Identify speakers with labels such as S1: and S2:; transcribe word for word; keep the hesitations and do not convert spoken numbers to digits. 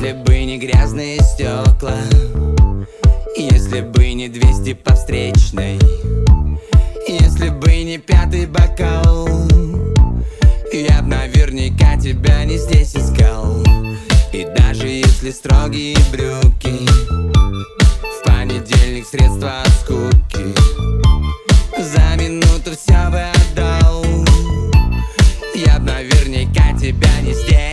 S1: Если бы не грязные стекла, если бы не двести по встречной, если бы не пятый бокал, я б наверняка тебя не здесь искал. И даже если строгие брюки, в понедельник средства от скуки, за минуту все бы отдал, я б наверняка тебя не здесь